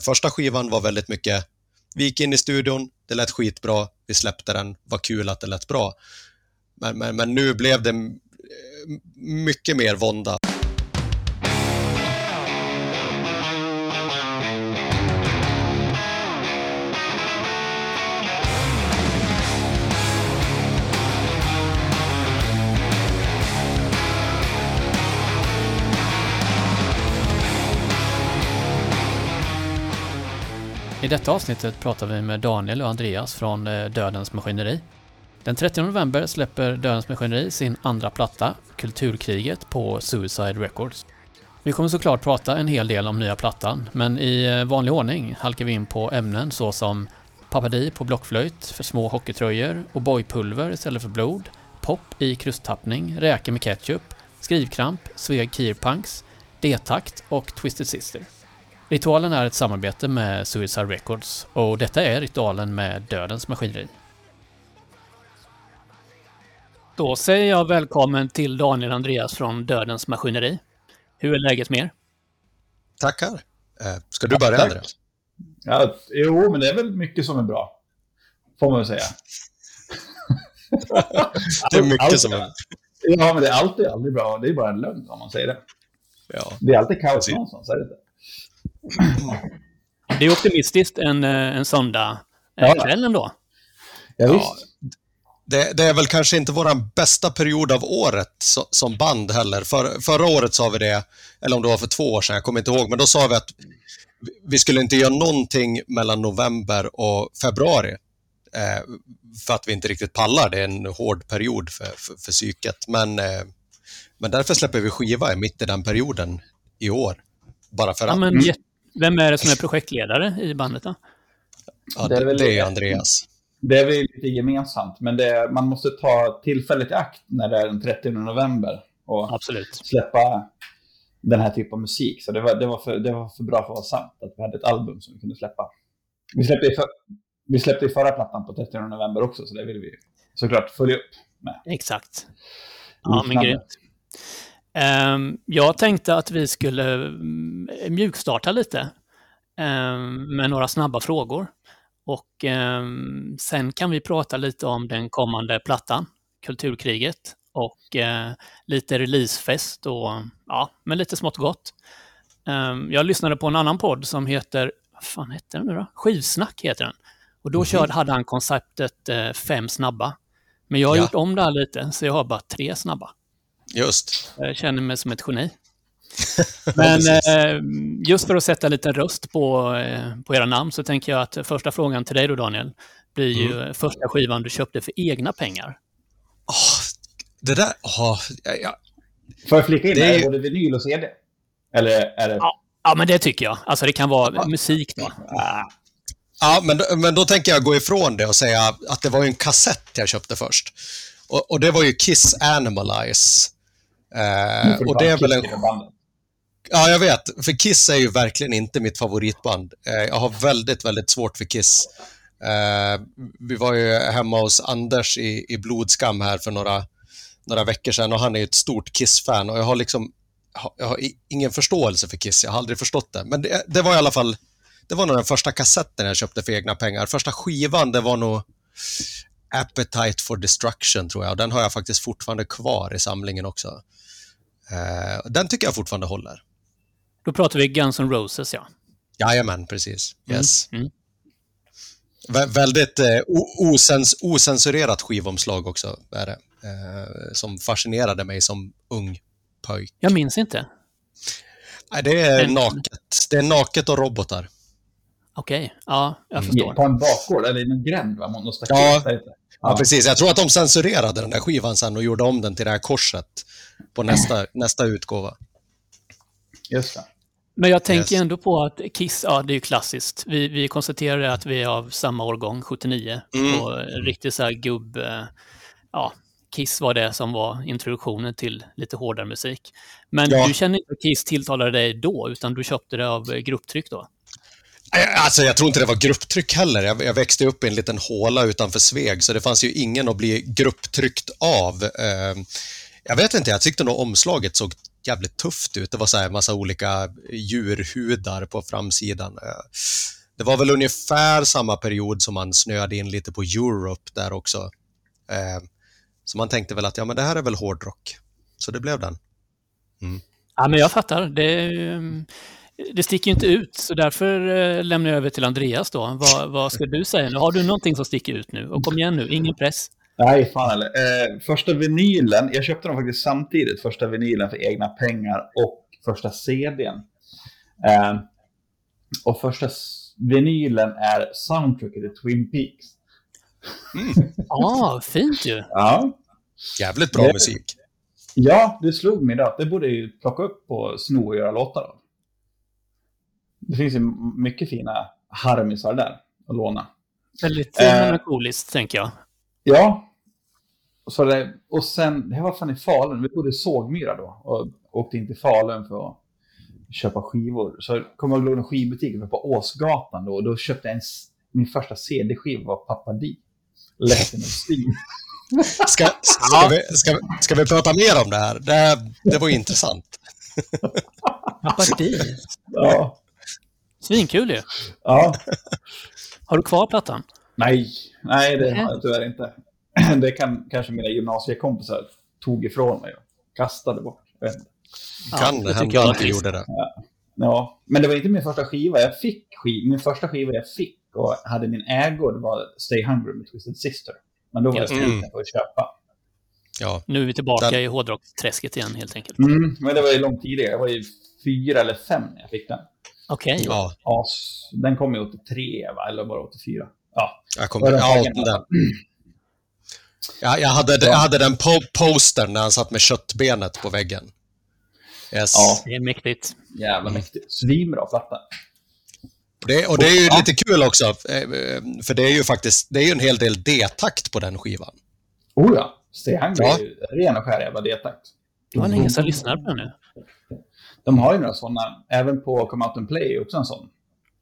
Första skivan var väldigt mycket, vi gick in i studion, det lät skitbra, vi släppte den, var kul att det lät bra. Men nu blev det mycket mer vånda. I detta avsnittet pratar vi med Daniel och Andreas från Dödens Maskineri. Den 30 november släpper Dödens Maskineri sin andra platta, Kulturkriget, på Suicide Records. Vi kommer såklart prata en hel del om nya plattan, men i vanlig ordning halkar vi in på ämnen såsom papadi på blockflöjt för små hockeytröjor och boypulver istället för blod, pop i krusttappning, räkor med ketchup, skrivkramp, Sveg Kirpunks, D-takt och Twisted Sister. Ritualen är ett samarbete med Suicide Records och detta är ritualen med Dödens Maskineri. Då säger jag välkommen till Daniel och Andreas från Dödens Maskineri. Hur är läget med er? Tackar. Ska du börja, Andreas? Ja, jo, men det är väl mycket som är bra. Får man väl säga. Det är mycket som är bra. Ja, men det är alltid aldrig bra. Det är bara en lögn om man säger det. Ja. Det är alltid kaos någonstans, är det inte? Det är optimistiskt en söndag kväll ändå. Ja, visst. Det är väl kanske inte våran bästa period av året som band heller. Förra året sa vi det, eller om det var för 2 år sedan, jag kommer inte ihåg, men då sa vi att vi skulle inte göra någonting mellan november och februari. För att vi inte riktigt pallar, det är en hård period för psyket. Men därför släpper vi skiva mitt i den perioden i år. Bara för att. Men vem är det som är projektledare i bandet då? Ja, det är Andreas. Det är väl lite gemensamt, men man måste ta tillfället i akt när det är den 30 november och Absolut. släppa den här typen av musik. Så det var för bra för att vara sant att vi hade ett album som vi kunde släppa. Vi släppte i förra plattan på 30 november också, så det vill vi såklart följa upp med. Exakt. Ja, men grymt. Jag tänkte att vi skulle mjukstarta lite med några snabba frågor. Och sen kan vi prata lite om den kommande plattan, Kulturkriget, och lite releasefest och men lite smått gott. Jag lyssnade på en annan podd som heter, vad fan heter den nu då? Skivsnack heter den. Och då hade han konceptet 5 snabba. Men jag har gjort om det här lite, så jag har bara 3 snabba. Just. Jag känner mig som ett geni. Men just för att sätta lite röst på era namn så tänker jag att första frågan till dig då, Daniel, blir ju första skivan du köpte för egna pengar. Det där... Får jag flika in det? Är det både vinyl och CD? Eller är det... Ja, men det tycker jag. Alltså det kan vara musik då. Ja, men då tänker jag gå ifrån det och säga att det var ju en kassett jag köpte först. Och det var ju Kiss Animalize. Och det är väl en... Ja, jag vet. För Kiss är ju verkligen inte mitt favoritband. Jag har väldigt, väldigt svårt för Kiss. Vi var ju hemma hos Anders i Blodskam här för några veckor sedan. Och han är ju ett stort Kiss-fan. Och jag har ingen förståelse för Kiss. Jag har aldrig förstått det. Men det var i alla fall... Det var nog den första kassetten jag köpte för egna pengar. Första skivan, det var nog Appetite for Destruction, tror jag. Och den har jag faktiskt fortfarande kvar i samlingen också. Den tycker jag fortfarande håller. Då pratar vi Guns N' Roses, ja. Jajamän, precis. Yes. Mm. Väldigt osensurerat skivomslag också är det. Som fascinerade mig som ung pojk. Jag minns inte. Nej, det är naket. Det är naket och robotar. Okej, ja, jag förstår. På en bakgård eller i en gränd, va? Ja, precis. Jag tror att de censurerade den där skivan sen och gjorde om den till det här korset på nästa utgåva. Just det. Men jag tänker ändå på att Kiss, det är ju klassiskt. Vi konstaterar att vi är av samma årgång, 79. Och riktigt så här Kiss var det som var introduktionen till lite hårdare musik. Men du känner inte att Kiss tilltalade dig då, utan du köpte det av grupptryck då? Alltså jag tror inte det var grupptryck heller. Jag växte upp i en liten håla utanför Sveg, så det fanns ju ingen att bli grupptryckt av. Jag vet inte, jag tyckte nog omslaget såg jävligt tufft ut. Det var så här massa olika djurhudar på framsidan. Det var väl ungefär samma period som man snöade in lite på Europe där också. Så man tänkte väl att ja, men det här är väl hårdrock. Så det blev den. Ja, men jag fattar. Det sticker ju inte ut, så därför lämnar jag över till Andreas då. Vad ska du säga nu? Har du någonting som sticker ut nu? Och kom igen nu, ingen press. Nej, fan eller. Första vinylen, jag köpte dem faktiskt samtidigt. Första vinylen för egna pengar och första CDn. Och första vinylen är soundtracket till Twin Peaks. Fint ju. Ja. Jävligt bra musik. Ja, det slog mig då. Det borde ju plocka upp på Sno och göra låtar av. Det finns ju mycket fina harmisar där att låna. Väldigt melankoliskt, tänker jag. Ja. Och sen, det var fan i Falun. Vi bodde i Sågmyra då. Och åkte in till Falun för att köpa skivor. Så kom jag ihåg en skivbutik på Åsgatan då. Och då köpte jag min första CD-skiva var Pappa Di. Ledsen och Sting. Ska vi prata mer om det här? Det var intressant. Pappa Di. Ja. Svinkul ju. Ja. Har du kvar plattan? Nej, det har jag tyvärr inte. Det kanske mina gymnasiekompisar tog ifrån mig och kastade bort. Kan det hända att du gjorde det? Ja, men det var inte min första skiva. Min första skiva jag fick och hade min ägo, det var Stay Hungry med Twisted Sister. Men då var jag struten på att köpa. Ja. Nu är vi tillbaka i hårdrocksträsket igen helt enkelt. Men det var ju långt tidigare. Jag var ju 4 eller 5 när jag fick den. Okej. Ja, den kom ju 83, va? Eller bara 84. Ja. Jag kommer den. Jag hade den postern när han satt med köttbenet på väggen. Yes. Ja, det är mäktigt. Jävla mäktigt. Svinbra platta. Det är ju lite kul också, för det är ju faktiskt en hel del D-takt på den skivan. Oh ja, Stay Hungry är ju ren och skär jävla D-takt. Det var ingen som lyssnar på den nu. De har ju några sådana, även på Come Out and Play också en sån.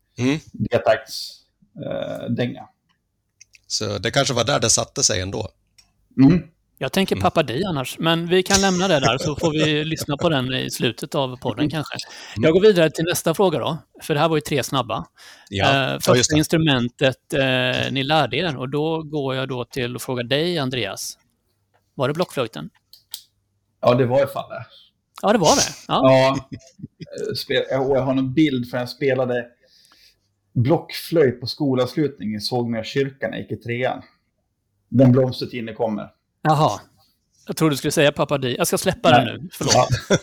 D-takts dänga. Så det kanske var där det satte sig ändå. Jag tänker Pappa Di annars, men vi kan lämna det där så får vi lyssna på den i slutet av podden kanske. Jag går vidare till nästa fråga då, för det här var ju 3 snabba. Första instrumentet ni lärde er, och då går jag då till att fråga dig, Andreas. Var det blockflöjten? Ja, det var i fall det. Ja, det var det. Ja, jag har en bild för jag spelade blockflöjt på skolavslutningen i Sågmyra kyrkan när jag gick i 3:an. Den blomstertiden kommer. Jaha. Jag tror du skulle säga Pappa Di. Jag ska släppa den nu. Förlåt.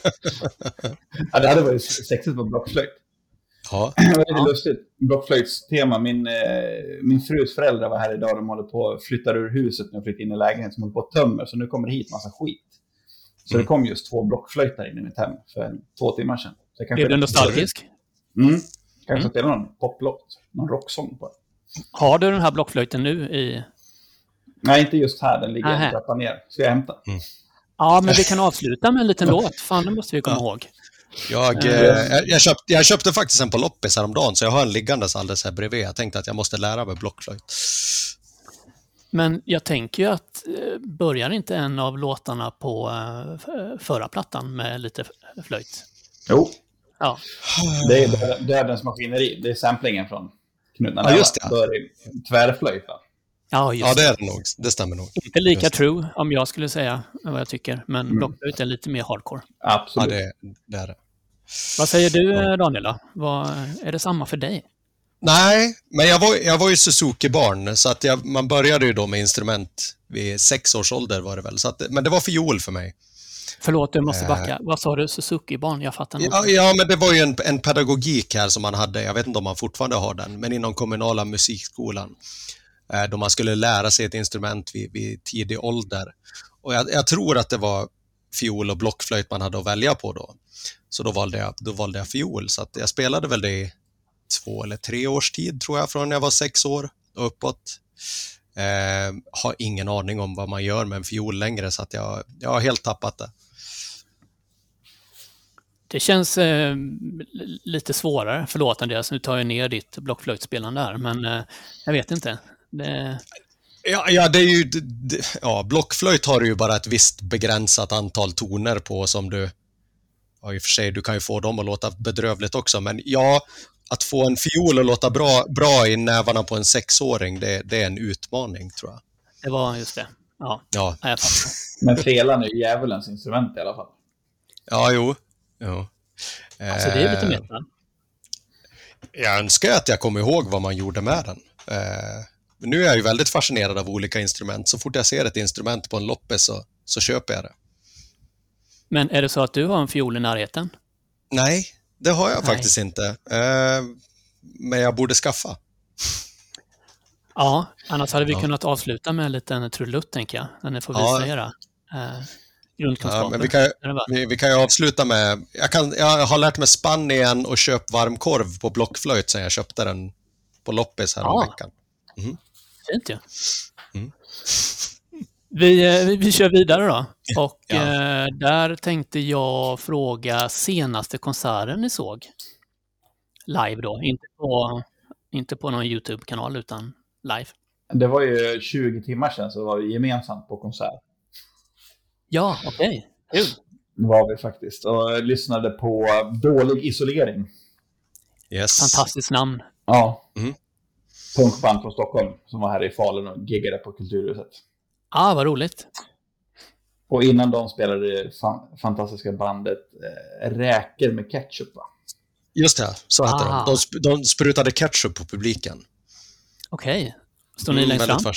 Ja, det hade varit sexigt på blockflöjt. Ja. Det var lite lustigt. Blockflöjtstema. Min frus föräldrar var här idag. De håller på att flytta ur huset när jag flyttade in i lägenheten som håller på att tömmer. Så nu kommer det hit massa skit. Så det kom just 2 blockflöjtar in i mitt hem för 2 timmar sedan. Är du nostalgisk? Kanske spela någon poplåt. Någon rocksång på det. Har du den här blockflöjten nu i... Nej, inte just här. Den ligger en trappa ner. Ska jag hämta? Ja, men vi kan avsluta med en liten låt. Fan, det måste vi komma ihåg. Jag köpte faktiskt en på loppis häromdagen, så jag har en liggandes alldeles här bredvid. Jag tänkte att jag måste lära mig blockflöjt. Men jag tänker ju att börjar inte en av låtarna på förra plattan med lite flöjt? Jo. Ja. Det är Dödens maskineri. Det är samplingen från Knut Nanella. Ja, just det. Tvärflöjt, va? Ja, det är det nog. Det stämmer nog. Inte lika true, om jag skulle säga vad jag tycker. Men blockflöjt är lite mer hardcore. Absolut. Ja, det är det. Vad säger du, Daniela? Är det samma för dig? Nej, men jag var ju Suzuki-barn, så att man började ju då med instrument vid 6 års ålder var det väl. Så att, men det var fiol för mig. Förlåt, jag måste backa. Vad sa du? Suzuki-barn? Jag fattar inte. Ja, men det var ju en pedagogik här som man hade. Jag vet inte om man fortfarande har den, men inom kommunala musikskolan. Då man skulle lära sig ett instrument vid tidig ålder. Och jag tror att det var fiol och blockflöjt man hade att välja på då. Så då valde jag fiol. Så att jag spelade väl det i 2 eller 3 års tid, tror jag, från när jag var 6 år och uppåt. Har ingen aning om vad man gör med en fiol längre, så att jag har helt tappat det. Det känns lite svårare. Förlåt, Andreas, nu tar jag ner ditt blockflöjtspelande här, men jag vet inte. Ja, det är ju... blockflöjt har du ju bara ett visst begränsat antal toner på som du ja, i och för sig, du kan ju få dem att låta bedrövligt också, men ja, att få en fiol att låta bra i nävarna på en 6-åring, det är en utmaning, tror jag. Det var just det. Ja. Ja. Jag fattar. Men felan är ju djävulens instrument i alla fall. Ja, jo. Alltså det är lite mer. Jag önskar att jag kommer ihåg vad man gjorde med den. Men nu är jag ju väldigt fascinerad av olika instrument. Så fort jag ser ett instrument på en loppis så köper jag det. Men är det så att du har en fiol i närheten? Nej, det har jag faktiskt inte. Men jag borde skaffa. Ja, annars hade vi kunnat avsluta med en liten trudelutt, tänker jag. När ni får visa era grundkunskaper. Ja, men vi kan ju avsluta med... Jag har lärt mig Spanien och köpt varmkorv på blockflöjt sen jag köpte den på loppis här om veckan. Fint ju. Vi kör vidare då. Och där tänkte jag fråga senaste konserten ni såg. Live då. Inte på någon YouTube-kanal utan live. Det var ju 20 timmar sedan så var vi gemensamt på konsert. Ja, okej. Kul. Det var vi faktiskt. Och lyssnade på Dålig isolering. Yes. Fantastiskt namn. Ja. Punkband från Stockholm som var här i Falun och giggade på Kulturhuset. Vad roligt. Och innan de spelade det fantastiska bandet Räker med ketchup, va? Just det, så hette de. De sprutade ketchup på publiken. Okej. Står ni längst fram?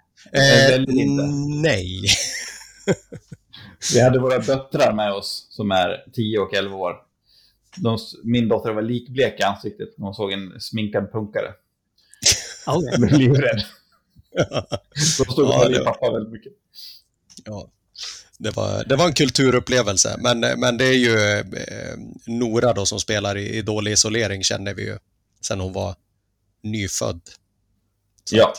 Nej. Vi hade våra döttrar med oss som är 10 och 11 år. Min dotter var likblek i ansiktet när hon såg en sminkad punkare. Okay. Blev livrädd. Då stod och höll i pappa väldigt mycket. Ja, det var en kulturupplevelse. Men det är ju Nora då som spelar i Dålig isolering, känner vi ju sen hon var nyfödd. Ja,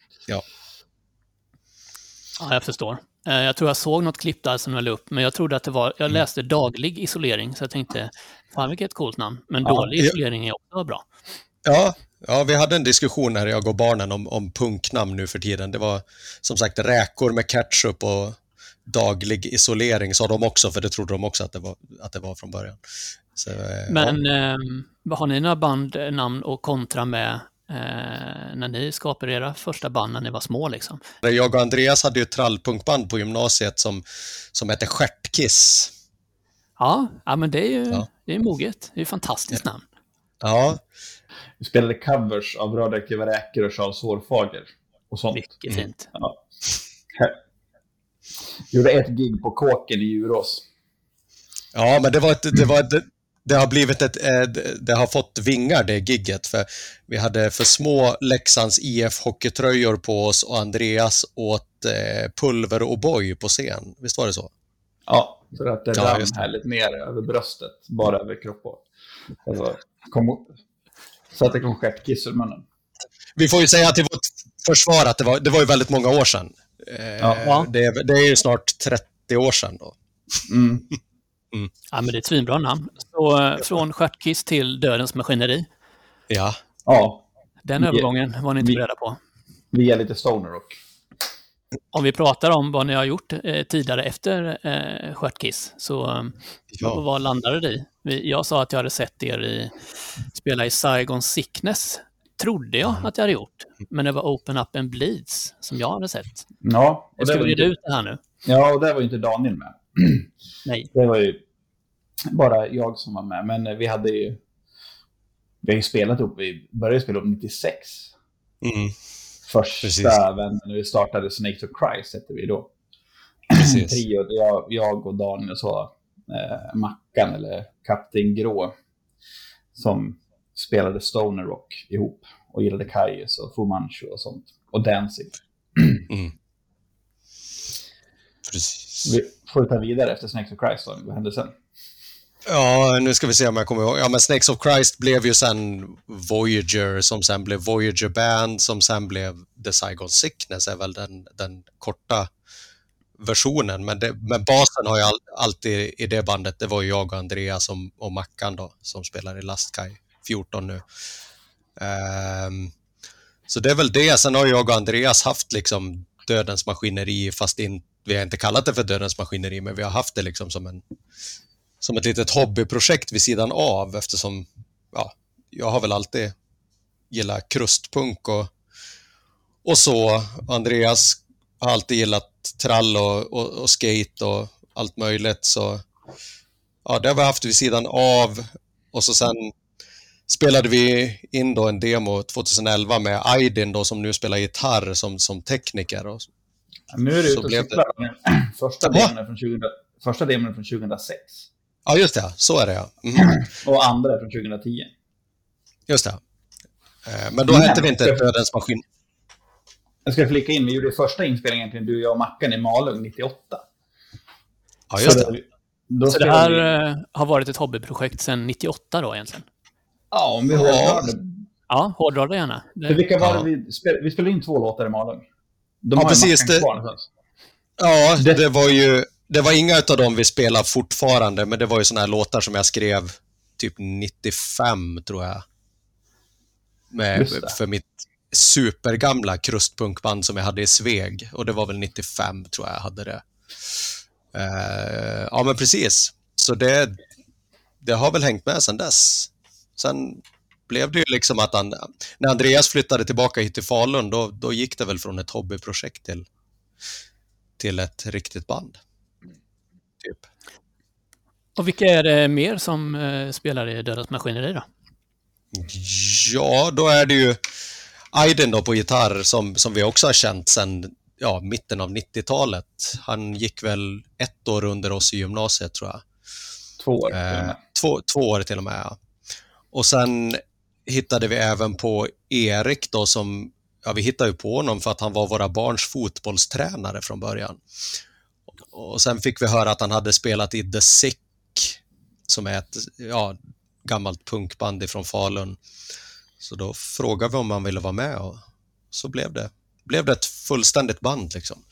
jag förstår. Jag tror jag såg något klipp där som jag la upp, men jag trodde att det var, jag läste Daglig isolering, så jag tänkte, fan vilket coolt namn. Men Dålig isolering är också bra. Ja, vi hade en diskussion här, jag och barnen, om punknamn nu för tiden. Det var som sagt Räkor med ketchup och Daglig isolering sa de också, för det trodde de också att det var från början. Så, men har ni några bandnamn och kontra med när ni skapade era första band när ni var små liksom? Jag och Andreas hade ju ett trallpunkband på gymnasiet som hette Stjärtkiss. Ja, men det är ju det är moget. Det är ju fantastiskt namn. Ja. Vi spelade covers av Radioaktiva Räkor och Charles Hårfager och sånt. Mycket fint. Ja. Gjorde ett gig på Kåken i Djurås. Ja, men det har blivit det har fått vingar, det gigget, för vi hade för små Leksands IF hockeytröjor på oss och Andreas åt pulver och boy på scen. Visst var det så? Ja, så att det rann härligt ner över bröstet, bara över kroppen. Alltså, så att det kom Stjärtkiss ur munnen. Vi får ju säga att det var ett försvar att det var ju väldigt många år sedan. Det är ju snart 30 år sedan då. Ja, men det är ett svinbra namn. Så från Stjärtkiss till Dödens maskineri. Ja. Den övergången var ni inte beredda på. Vi är lite stoner rock. Om vi pratar om vad ni har gjort tidigare efter Stjärtkiss, så vad landade det i? Jag sa att jag hade sett er spela i Saigon Sickness. Trodde jag att jag hade gjort. Men det var Open Up and Bleeds som jag hade sett. Ja. Och ska vi reda ut det här nu? Ja, och där var ju inte Daniel med. Nej. Det var ju bara jag som var med. Men vi har ju spelat upp. Vi började spela upp 96. Första vännen när vi startade Snakes of Christ hette vi då. Trio, jag och Daniel och så Mackan eller Kapten Grå som spelade stoner rock ihop och gillade Kaius och Fu Manchu och sånt. Och Danzig. Precis. Vi får ta vidare efter Snakes of Christ då. Vad hände sen? Ja, nu ska vi se om jag kommer ihåg. Ja, men Snakes of Christ blev ju sen Voyager, som sen blev Voyager Band, som sen blev The Saigon Sickness, är väl den korta versionen. Men basen har jag alltid i det bandet, det var ju jag och Andreas och Mackan då, som spelar i Lastkaj 14 nu. Så det är väl det. Sen har jag och Andreas haft liksom Dödens maskineri, fast vi har inte kallat det för Dödens maskineri, men vi har haft det liksom som som ett litet hobbyprojekt vid sidan av, eftersom jag har väl alltid gillat krustpunk och så. Andreas har alltid gillat trall och skate och allt möjligt, så det har vi haft vid sidan av. Och så sen spelade vi in då en demo 2011 med Aydin då, som nu spelar gitarr som tekniker. Och nu är det ute och cyklar. Första demon från 2006. Ja, just det. Så är det, ja. Och andra från 2010. Just det. Men då hette vi inte Dödens maskin. Jag ska flika in, vi gjorde första inspelningen egentligen, du, jag och Mackan i Malung 98. Ja, just det. Så det här har varit ett hobbyprojekt sedan 98 då egentligen? Ja, om vi hårdrar det. Ja, hårdrar det gärna. För vilka var det vi spelade in 2 låtar i Malung. Precis. Det var inga av dem vi spelar fortfarande, men det var ju såna här låtar som jag skrev typ 95, tror jag. För mitt supergamla krustpunkband som jag hade i Sveg. Och det var väl 95, tror jag hade det. Ja, men precis. Så det har väl hängt med sedan dess. Sen blev det ju liksom att när Andreas flyttade tillbaka hit till Falun, då gick det väl från ett hobbyprojekt till ett riktigt band. Typ. Och vilka är det mer som spelar i Dödens maskineri då? Ja, då är det ju Aydin då på gitarr som vi också har känt sedan mitten av 90-talet. Han gick väl 1 år under oss i gymnasiet, tror jag. 2 år till och med. 2 år till och med, ja. Och sen hittade vi även på Erik då, som vi hittade ju på honom för att han var våra barns fotbollstränare från början. Och sen fick vi höra att han hade spelat i The Sick, som är ett gammalt punkband från Falun. Så då frågade vi om han ville vara med, och så blev det ett fullständigt band liksom.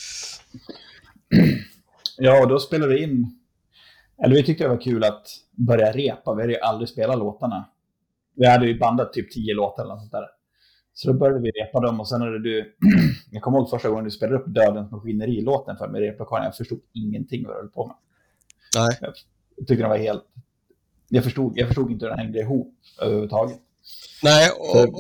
Ja, och då spelade vi in. Eller vi tyckte det var kul att börja repa. Vi hade ju aldrig spelat låtarna. Vi hade ju bandat typ 10 låtar eller något sånt där. Så då började vi repa dem, och sen hade du... Jag kommer ihåg första gången du spelade upp Dödens maskineri-låten för mig, replokalen. Jag förstod ingenting vad du höll på med. Nej. Jag tycker det var helt... Jag förstod inte hur den hängde ihop överhuvudtaget. Nej,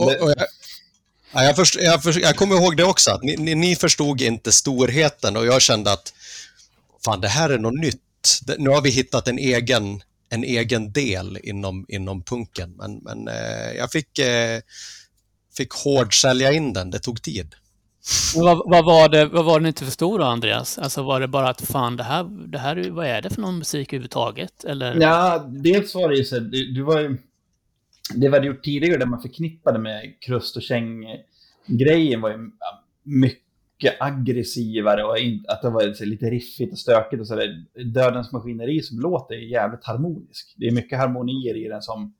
jag kommer ihåg det också. Att ni förstod inte storheten, och jag kände att fan, det här är något nytt. Nu har vi hittat en egen del inom punken. Men jag fick hårdsälja in den. Det tog tid. Vad var det inte förstod då, Andreas? Alltså var det bara att fan, det här vad är det för någon musik överhuvudtaget? Eller? Ja, dels var det ju så, det var det gjort tidigare där man förknippade med krust och käng-grejen var ju mycket aggressivare, och att det var så lite riffigt och stökigt och så där. Dödens maskineri som låter är jävligt harmonisk. Det är mycket harmonier i den som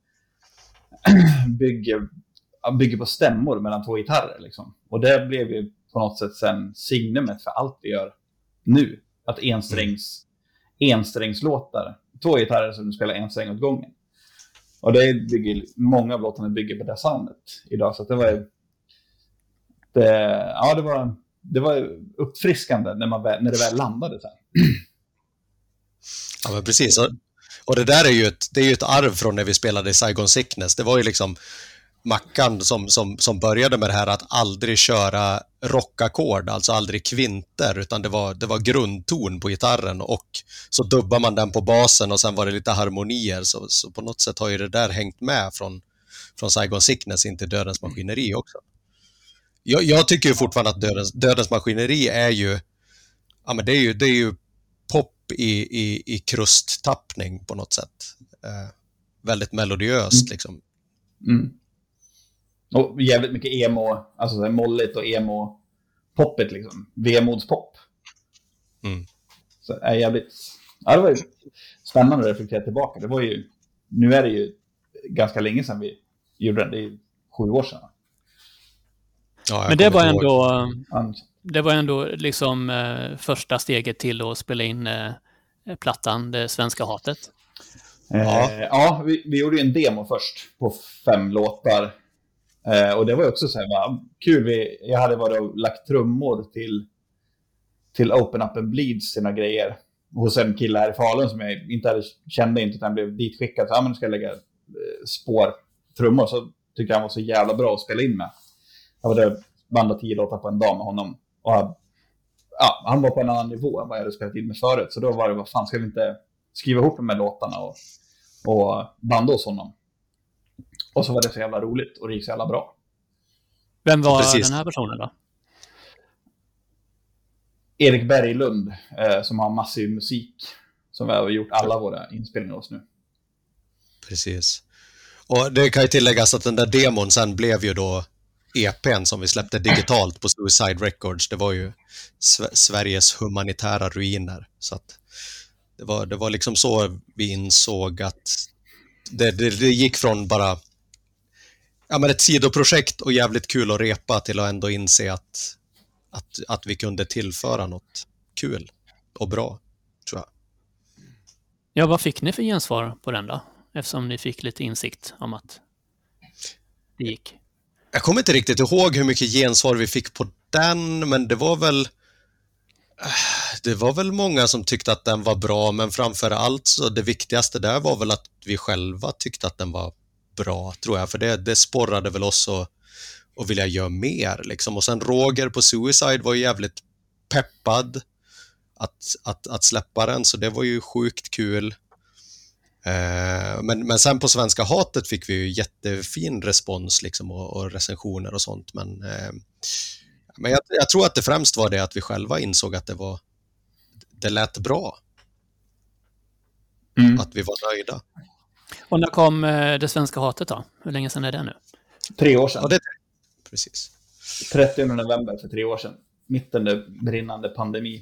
bygger på stämmor mellan 2 gitarrer liksom. Och det blev ju på något sätt sen signumet för allt vi gör nu. Att ensträngslåtar, 2 gitarrer som du spelar en sträng åt gången. Och många av låtarna bygger på det soundet idag. Så att det var uppfriskande när det väl landade sen. Ja, men precis. Och det där är ju ett arv från när vi spelade i Saigon Sickness. Det var ju liksom Mackan som började med det här att aldrig köra rockackord, alltså aldrig kvinter, utan det var grundton på gitarren, och så dubbar man den på basen, och sen var det lite harmonier, så på något sätt har ju det där hängt med från Saigon Sickness in till Dödens maskineri också. Jag tycker ju fortfarande att Dödens maskineri är ju men det är ju pop i krusttappning på något sätt. Väldigt melodiöst liksom. Mm. Och jävligt mycket emo, alltså så här molligt och emo-poppet liksom. Vemodspop. Så är jävligt... Ja, det var ju spännande att reflektera tillbaka. Det var ju... Nu är det ju ganska länge sedan vi gjorde det. Det är 7 år sedan. Ja, men det var ändå liksom första steget till att spela in plattan Det svenska hatet. Ja, vi gjorde ju en demo först på 5 låtar. Och det var också så här kul. Jag hade varit och lagt trummor till Open Up and Bleeds sina grejer. hos en kille här i Falun som jag inte kände inte, utan blev ditskickad. Så nu ska jag lägga trummor. Så tyckte jag han var så jävla bra att spela in med. Jag var där bandat 10 låtar på en dag med honom. Och han var på en annan nivå än vad jag hade spelat in med förut. Så då var det, vad fan, ska vi inte skriva ihop de här låtarna och banda hos honom. Och så var det så jävla roligt och det gick så jävla bra. Vem var den här personen då? Erik Berglund, som har massiv musik, som vi har gjort alla våra inspelningar hos nu. Precis. Och det kan ju tilläggas att den där demon sen blev ju då EP:n som vi släppte digitalt på Suicide Records. Det var ju Sveriges humanitära ruiner. Så att det var liksom så vi insåg att det gick från bara ett sidoprojekt och jävligt kul att repa till att ändå inse att vi kunde tillföra något kul och bra, tror jag. Ja, vad fick ni för gensvar på den då? Eftersom ni fick lite insikt om att det gick. Jag kommer inte riktigt ihåg hur mycket gensvar vi fick på den, men det var väl många som tyckte att den var bra, men framför allt så det viktigaste där var väl att vi själva tyckte att den var bra, tror jag, för det sporrade väl oss och vilja göra mer liksom. Och sen Roger på Suicide var ju jävligt peppad att släppa den, så det var ju sjukt kul. Men sen på Svenska hatet fick vi ju jättefin respons liksom, och recensioner och sånt, men jag tror att det främst var det att vi själva insåg att det lät bra. Att vi var nöjda. Och när kom det Svenska hatet då? Hur länge sedan är det nu? 3 år sedan. Ja, precis. 30 november för 3 år sedan. Mitten av brinnande pandemi.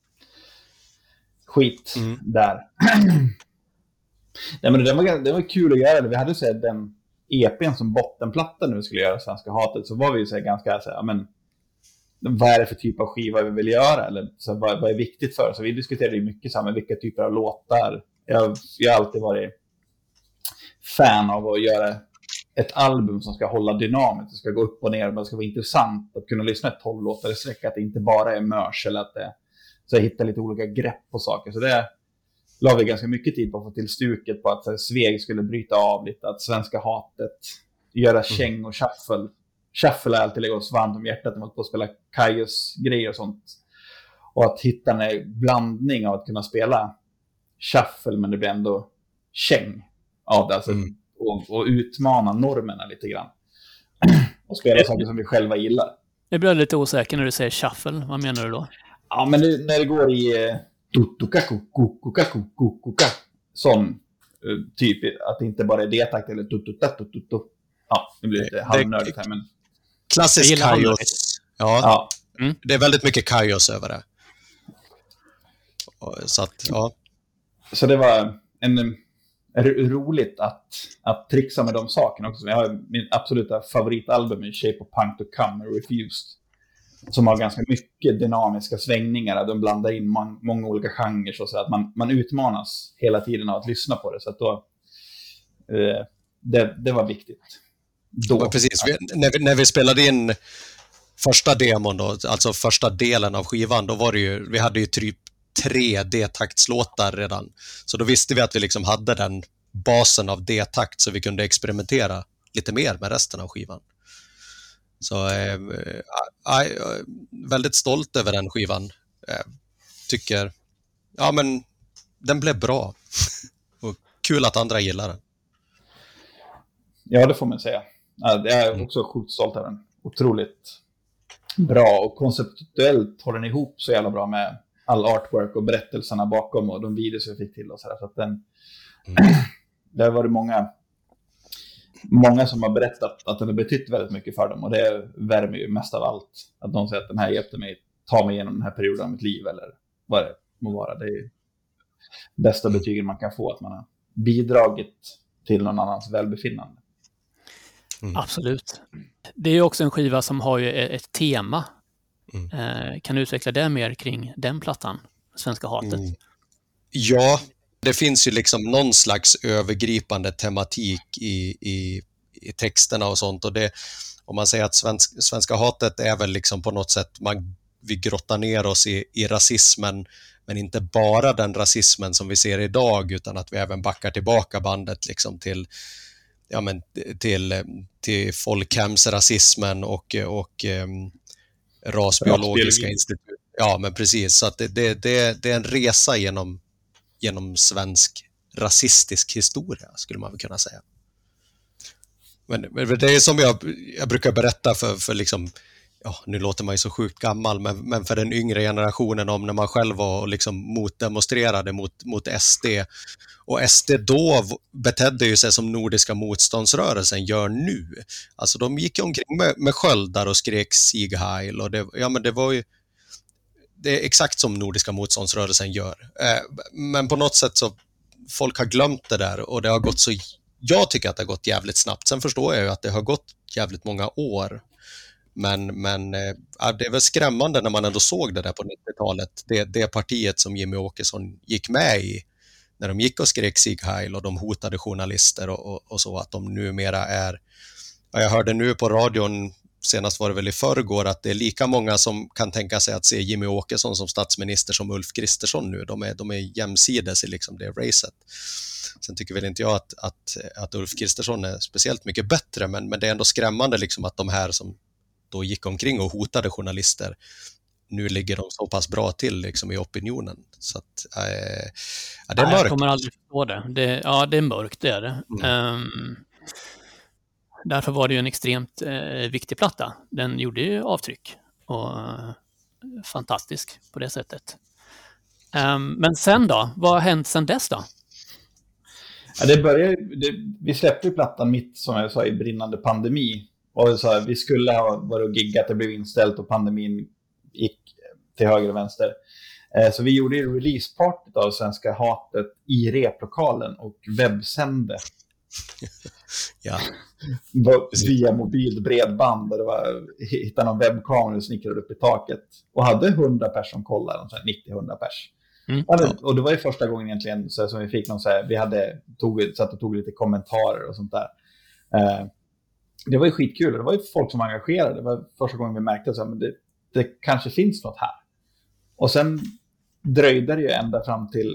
Skit där. Nej, men det var kul att göra det. Vi hade så här, den EP:n som bottenplatta när vi skulle göra Svenska hatet, så var vi så här, ganska så här, men vad är det för typ av skiva vi vill göra, eller så vad är viktigt för oss. Så vi diskuterade ju mycket så här, med vilka typer av låtar. Jag har alltid varit fan av att göra ett album som ska hålla dynamiskt, det ska gå upp och ner, men det ska vara intressant att kunna lyssna ett 12 låtar i sträck, att det inte bara är mörs, eller att så jag hittar lite olika grepp på saker. Så det la vi ganska mycket tid på att få till stuket på att så här, Sveg skulle bryta av lite, att Svenska hatet, göra käng och shuffle. Shuffle är alltid legat oss varmt om hjärtat, när man på att spela Kaios grejer och sånt. Och att hitta en blandning av att kunna spela shuffle, men det blir ändå käng av det. Alltså, och utmana normerna lite grann. Och spela saker som vi själva gillar. Jag blir lite osäker när du säger shuffle. Vad menar du då? Ja, men när det går i tutukakukukukukukuka, som typ att det inte bara är D-takt eller tututatututu. Ja, det blir lite halvnördigt här, men klassisk Kaios. Ja. Det är väldigt mycket Kaios över det. Så att, ja. Så det var roligt att trixa med de sakerna också. Jag har min absoluta favoritalbum i Shape of Punk to Come, Refused, som har ganska mycket dynamiska svängningar. De blandar in många olika genrer, så att man utmanas hela tiden av att lyssna på det. Så att då, det var viktigt. Ja, precis. När vi spelade in första demon då, alltså första delen av skivan, då var det ju, vi hade ju typ 3 D-taktslåtar redan. Så då visste vi att vi liksom hade den basen av D-takt, så vi kunde experimentera lite mer med resten av skivan. Så jag är väldigt stolt över den skivan. Tycker, ja men den blev bra. Och kul att andra gillar den. Ja, det får man säga. Jag är också sjukt stolt över den. Otroligt bra, och konceptuellt håller den ihop så jävla bra med all artwork och berättelserna bakom och de videos vi fick till och så där. Så att den, det har varit många som har berättat att den har betytt väldigt mycket för dem, och det värmer ju mest av allt. Att de säger att den här hjälpte mig ta mig igenom den här perioden av mitt liv, eller vad det må vara. Det är bästa betygen man kan få, att man har bidragit till någon annans välbefinnande. Absolut. Det är ju också en skiva som har ju ett tema. Kan du utveckla det mer kring den plattan, Svenska hatet? Ja, det finns ju liksom någon slags övergripande tematik i texterna och sånt, och det, om man säger att Svenska hatet är väl liksom på något sätt vi grottar ner oss i rasismen, men inte bara den rasismen som vi ser idag, utan att vi även backar tillbaka bandet liksom till folkhemsrasismen och rasbiologiska institut. Ja, men precis. Så att det är en resa genom svensk rasistisk historia, skulle man väl kunna säga. Men det är som jag brukar berätta för liksom, nu låter man ju så sjukt gammal, men för den yngre generationen om när man själv var och liksom motdemonstrerade mot SD. Och SD då betedde ju sig som Nordiska motståndsrörelsen gör nu. Alltså de gick omkring med sköldar och skrek Sieg Heil, och det var ju det är exakt som Nordiska motståndsrörelsen gör. Men på något sätt så folk har glömt det där, och det har gått så, jag tycker att det har gått jävligt snabbt. Sen förstår jag ju att det har gått jävligt många år. Men det är väl skrämmande när man ändå såg det där på 90-talet. Det partiet som Jimmy Åkesson gick med i, när de gick och skrek Sieg Heil och de hotade journalister och så, att de numera är... Jag hörde nu på radion, senast var det väl i förrgår, att det är lika många som kan tänka sig att se Jimmy Åkesson som statsminister som Ulf Kristersson nu. De är jämsides i liksom det racet. Sen tycker väl inte jag att Ulf Kristersson är speciellt mycket bättre, men det är ändå skrämmande liksom att de här som då gick omkring och hotade journalister, nu ligger de så pass bra till liksom i opinionen. Så att, det är mörkt. Jag kommer aldrig förstå det. Det är mörkt, det är det. Därför var det ju en extremt viktig platta. Den gjorde ju avtryck och fantastisk på det sättet. Men sen då? Vad har hänt sen dess då? Ja, vi släppte ju plattan mitt, som jag sa, i brinnande pandemi. Och så här, vi skulle ha varit och giggat, det blev inställt och pandemin gick till höger och vänster. Så vi gjorde ju releasepartyt av Svenska hatet i replokalen och webbsände. Ja. Via mobilt bredband, där det var, hittade någon webbkamera och snickrade upp i taket. Och hade 100 pers som kollade, 90-100 pers. Och det var ju första gången egentligen så som vi fick någon så här, vi satt och tog lite kommentarer och sånt där. Det var ju skitkul, det var ju folk som engagerade. Det var första gången vi märkte att det kanske finns något här. Och sen dröjde det ju ända fram till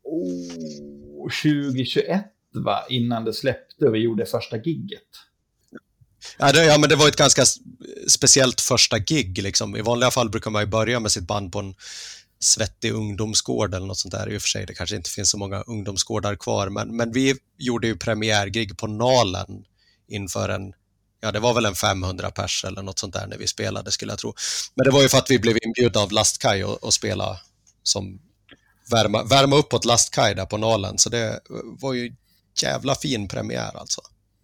2021 innan det släppte och vi gjorde första gigget. Ja, men det var ett ganska speciellt första gig liksom. I vanliga fall brukar man ju börja med sitt band på en svettig ungdomsgård eller något sånt där. I och för sig, det kanske inte finns så många ungdomsgårdar kvar, men vi gjorde ju premiärgig på Nalen inför det var väl en 500 pers eller något sånt där när vi spelade, skulle jag tro. Men det var ju för att vi blev inbjudna av Lastkaj och spela som värma upp åt Lastkaj där på Nalen. Så det var ju jävla fin premiär alltså.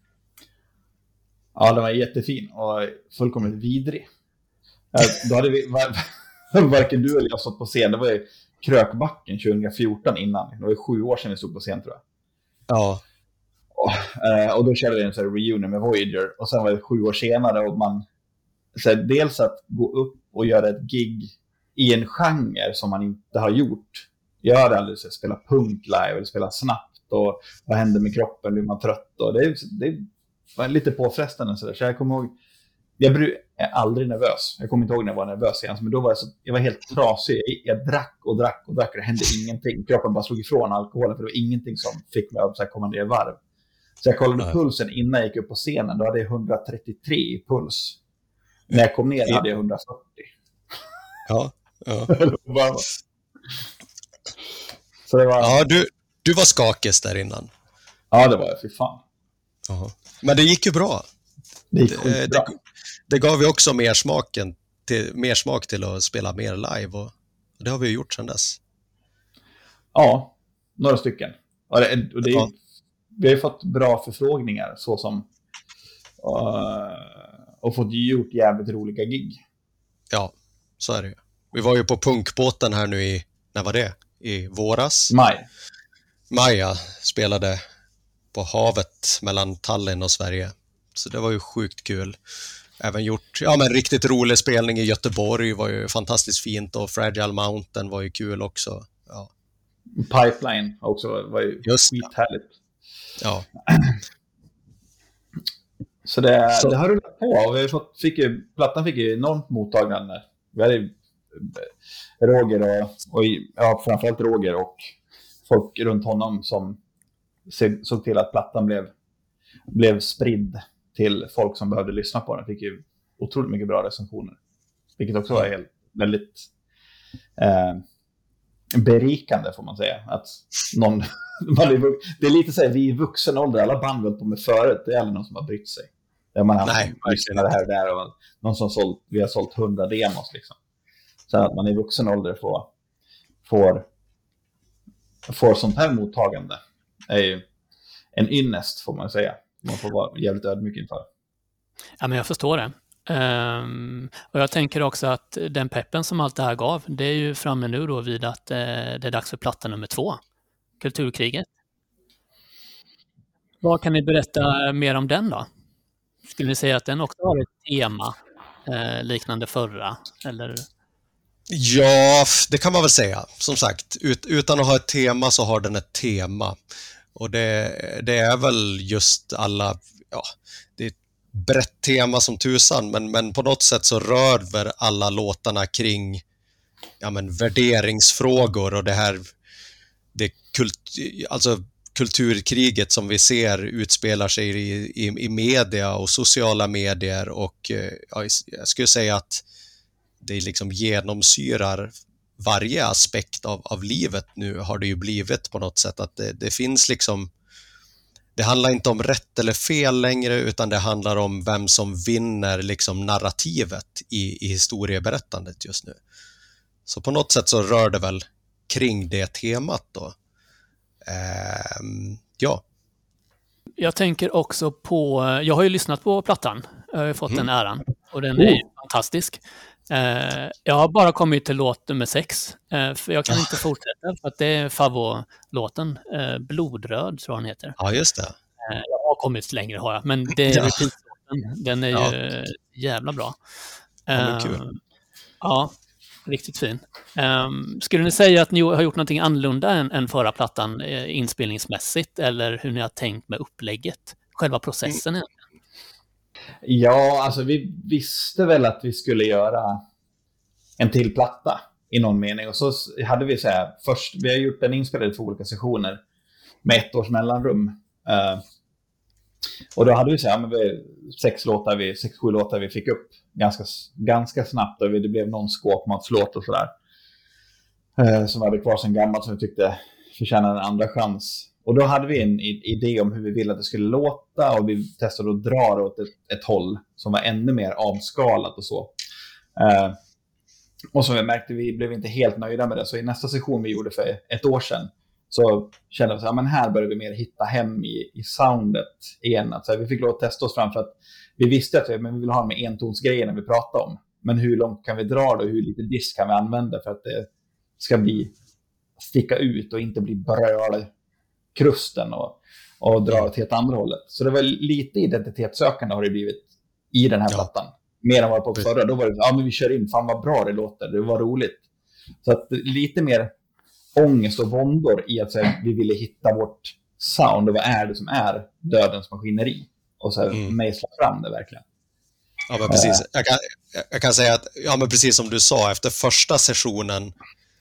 Ja, den var jättefin och fullkomligt vidrig. Då hade vi varken du eller jag stått på scen. Det var ju Krökbacken 2014 innan. Det var ju 7 år sedan vi stod på scen, tror jag. Ja. Och då körde vi en sån här reunion med Voyager. Och sen var det 7 år senare och man så här, dels att gå upp och göra ett gig i en genre som man inte har gjort. Jag hade aldrig så här, spela punk live eller spela snabbt och vad händer med kroppen, blir man trött och det var lite påfrestande så där. Så jag kommer ihåg, jag är aldrig nervös. Jag kommer inte ihåg när jag var nervös igen, men då var jag var helt trasig. Jag drack och det hände ingenting. Kroppen bara slog ifrån alkoholen, för det var ingenting som fick mig att komma ner i varv. Så jag kollade pulsen innan jag gick upp på scenen. Då hade jag 133 i puls. När jag kom ner hade jag 140. Ja. Så det var... Ja, du var skakig där innan. Ja, det var jag. Fy fan. Aha. Men det gick ju bra. Det gav ju också mer smak till att spela mer live. Och det har vi ju gjort sedan dess. Ja, några stycken. Vi har ju fått bra förfrågningar så som och fått gjort jävligt roliga gig. Ja, så är det ju. Vi var ju på punkbåten här nu när var det? I våras? Maja spelade på havet mellan Tallinn och Sverige. Så det var ju sjukt kul. Även gjort riktigt rolig spelning i Göteborg, var ju fantastiskt fint, och Fragile Mountain var ju kul också. Ja. Pipeline också var ju skithärligt. Ja. Så det har rullat på och plattan fick ju enormt mottagande. Vi hade Roger och framförallt Roger och folk runt honom som såg till att plattan blev spridd till folk som behövde lyssna på den. Fick ju otroligt mycket bra recensioner. Vilket också var väldigt berikande, får man säga. Att det är lite så här, vi är vuxen ålder, alla band väl på med förut, det är aldrig någon som har brytt sig. Där man har lyssnat det här och där och någon som vi har sålt 100 demos liksom. Så att man i vuxen ålder får sånt här mottagande är ju en ynnest, får man säga. Man får vara jävligt ödmjuk inför. Ja, men jag förstår det. Och jag tänker också att den peppen som allt det här gav, det är ju framme nu då vid att det är dags för platta nummer 2, Kulturkriget. Vad kan ni berätta mer om den då? Skulle ni säga att den också har ett tema liknande förra? Eller? Ja, det kan man väl säga. Som sagt, utan att ha ett tema så har den ett tema. Och det är väl just alla, det är ett brett tema som tusan, men på något sätt så rör alla låtarna kring värderingsfrågor och det här, alltså kulturkriget som vi ser utspelar sig i media och sociala medier, och jag skulle säga att det liksom genomsyrar varje aspekt av livet. Nu har det ju blivit på något sätt att det finns liksom, det handlar inte om rätt eller fel längre, utan det handlar om vem som vinner liksom narrativet i historieberättandet just nu. Så på något sätt så rör det väl kring det temat då. Ja. Jag tänker också på, jag har ju lyssnat på plattan, jag har ju fått den äran och den är ju fantastisk. Jag har bara kommit till låt nummer 6, för jag kan inte fortsätta för att det är favoritlåten, Blodröd tror jag den heter. Ja, just det. Jag har kommit längre har jag, men det är repeat-låten, den är ju jävla bra. Ja, kul. Ja, riktigt fin. Skulle ni säga att ni har gjort någonting annorlunda än förra plattan inspelningsmässigt, eller hur ni har tänkt med upplägget, själva processen? Ja, alltså vi visste väl att vi skulle göra en till platta i någon mening, och så hade vi så här, först, vi har gjort den inspelad i 2 olika sessioner med 1 års mellanrum. Och då hade vi så här, 6-7 låtar vi fick upp ganska snabbt, och det blev någon skåpmatslåt och sådär som vi hade kvar sen gammalt som vi tyckte förtjänade en andra chans. Och då hade vi en idé om hur vi ville att det skulle låta, och vi testade att dra det åt ett håll som var ännu mer avskalat och så. Och som vi märkte, vi blev inte helt nöjda med det, så i nästa session vi gjorde för 1 år sedan så kände vi att här började vi mer hitta hem i soundet igen. Alltså, vi fick lov att testa oss fram, för att vi visste att vi vill ha med entonsgrejerna vi pratade om. Men hur långt kan vi dra det, hur lite disk kan vi använda för att det ska sticka ut och inte bli brölkrusten och dra åt helt andra hållet. Så det var lite identitetssökande har det blivit i den här plattan. Mer än vad på förra. Då var det men vi kör in, fan vad bra det låter, det var roligt. Så att lite mer ångest och våndor i att säga, vi ville hitta vårt sound, och vad är det som är Dödens maskineri, och så här mejsla fram det verkligen. Ja, men precis. Jag kan säga att men precis som du sa, efter första sessionen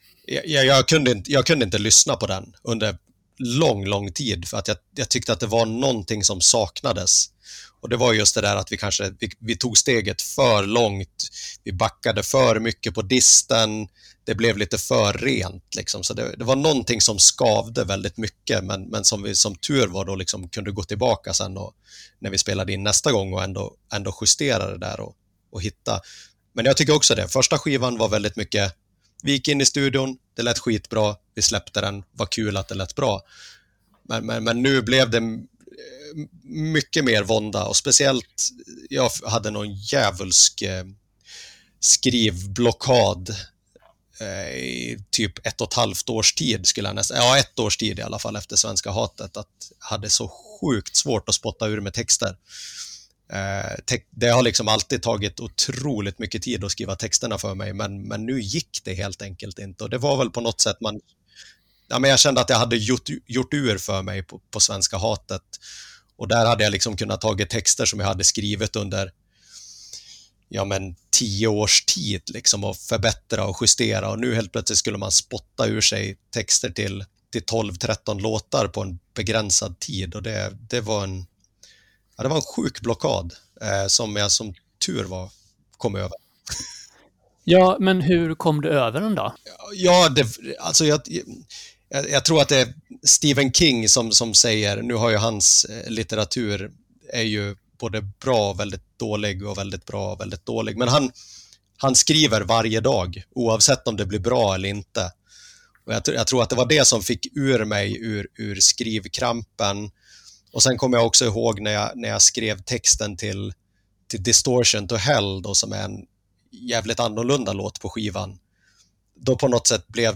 jag kunde inte lyssna på den under lång tid, för att jag tyckte att det var någonting som saknades. Och det var just det där att vi tog steget för långt. Vi backade för mycket på disten. Det blev lite för rent liksom. Så det var någonting som skavde väldigt mycket, men som vi som tur var då liksom kunde gå tillbaka sen och, när vi spelade in nästa gång, och ändå justera det där och hitta. Men jag tycker också det. Första skivan var väldigt mycket, vi gick in i studion, det lät skitbra, vi släppte den, var kul att det lät bra. Men nu blev det mycket mer vånda, och speciellt jag hade någon djävulsk skrivblockad i typ 1,5 års tid skulle jag nästan, 1 års tid i alla fall efter Svenska hatet, att jag hade så sjukt svårt att spotta ur med texter. Det har liksom alltid tagit otroligt mycket tid att skriva texterna för mig, men nu gick det helt enkelt inte, och det var väl på något sätt men jag kände att jag hade gjort ur för mig på Svenska hatet, och där hade jag liksom kunnat tagit texter som jag hade skrivit under 10 års tid liksom, och förbättra och justera, och nu helt plötsligt skulle man spotta ur sig texter till 12-13 låtar på en begränsad tid, och det var en sjuk blockad som jag som tur var kom över. Ja, men hur kom du över den då? Ja, jag tror att det är Stephen King som säger, nu har ju hans litteratur är ju både bra och väldigt dålig, och väldigt bra och väldigt dålig, men han skriver varje dag oavsett om det blir bra eller inte. Och jag tror att det var det som fick ur mig ur skrivkrampen. Och sen kommer jag också ihåg när jag skrev texten till Distortion to Hell då, som är en jävligt annorlunda låt på skivan. Då på något sätt blev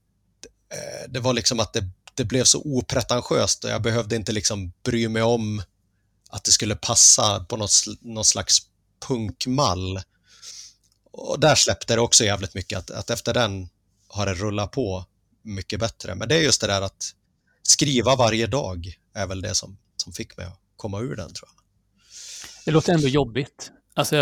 det var liksom att det blev så opretentiöst, och jag behövde inte liksom bry mig om att det skulle passa på någon slags punkmall. Och där släppte det också jävligt mycket, att efter den har det rullat på mycket bättre. Men det är just det där att skriva varje dag är väl det som fick mig att komma ur den, tror jag. Det låter ändå jobbigt. Alltså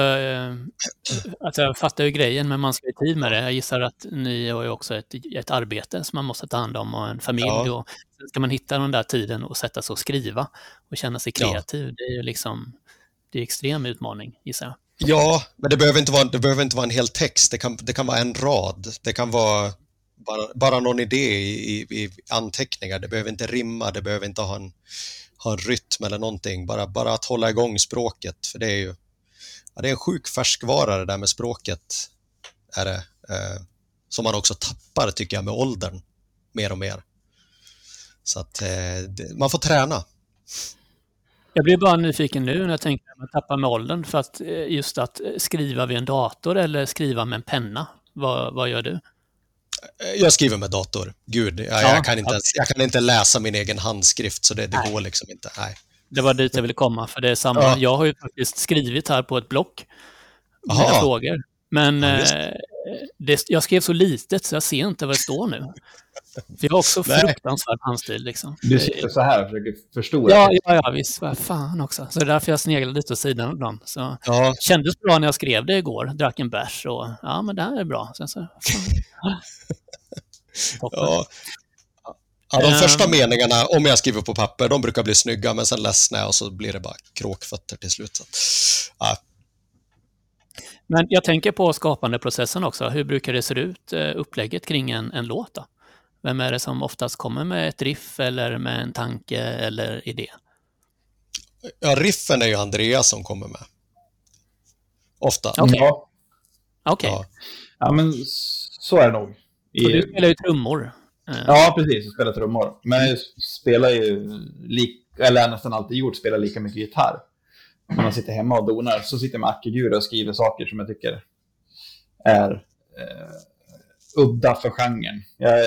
jag fattar ju grejen, men man ska ha tid med det. Jag gissar att ni har ju också ett arbete som man måste ta hand om, och en familj. Ja. Och sen ska man hitta den där tiden och sätta sig och skriva och känna sig kreativ. Ja. Det är ju liksom, det är extrem utmaning, gissar jag. Ja, men det behöver inte vara en hel text. Det kan vara en rad. Det kan vara bara någon idé i anteckningar. Det behöver inte rimma, det behöver inte ha en rytm eller någonting. Bara att hålla igång språket, för det är ju det är en sjuk färskvara, det där med språket är det, som man också tappar, tycker jag, med åldern mer och mer. Så att man får träna. Jag blir bara nyfiken nu när jag tänker att man tappar med åldern, för att just att skriva vid en dator eller skriva med en penna, vad gör du? Jag skriver med dator. Gud, jag kan inte läsa min egen handskrift, så det går liksom inte. Nej. Det var dit jag ville komma, för det är samma. Ja. Jag har ju faktiskt skrivit här på ett block mina frågor. Men jag skrev så litet så jag ser inte vad det står nu. För jag har också fruktansvärd handstil liksom. Du sitter så här och försöker förstora. Ja, visst. Vad fan också. Så det är därför jag sneglade lite åt sidan ibland. Så kändes bra när jag skrev det igår. Drack en bärs och men det här är bra. Sen så, de första meningarna, om jag skriver på papper, de brukar bli snygga, men sen ledsnar jag och så blir det bara kråkfötter till slut. Men jag tänker på skapandeprocessen också. Hur brukar det se ut, upplägget kring en låt då? Vem är det som oftast kommer med ett riff eller med en tanke eller idé? Ja, riffen är ju Andreas som kommer med. Ofta. Okej. Ja, men så är det nog. Du spelar ju trummor. Ja, precis. Jag spelar trummor. Men jag spelar ju eller nästan alltid spelar lika mycket gitarr. När man sitter hemma och donar så sitter jag med ackeljur och skriver saker som jag tycker är udda för genren.